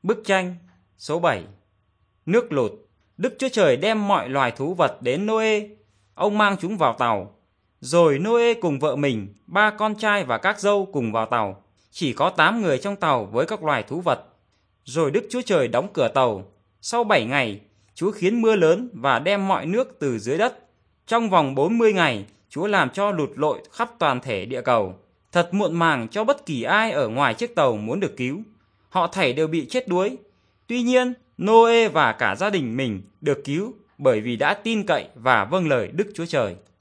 Bức tranh số 7. Nước lụt. Đức Chúa Trời đem mọi loài thú vật đến Noe. Ông mang chúng vào tàu. Rồi Noe cùng vợ mình, 3 con trai và các dâu cùng vào tàu. Chỉ có 8 người trong tàu với các loài thú vật. Rồi Đức Chúa Trời đóng cửa tàu. Sau 7 ngày, Chúa khiến mưa lớn và đem mọi nước từ dưới đất. Trong vòng 40 ngày, Chúa làm cho lụt lội khắp toàn thể địa cầu. Thật muộn màng cho bất kỳ ai ở ngoài chiếc tàu muốn được cứu. Họ thảy đều bị chết đuối. Tuy nhiên, Noe và cả gia đình mình được cứu bởi vì đã tin cậy và vâng lời Đức Chúa Trời.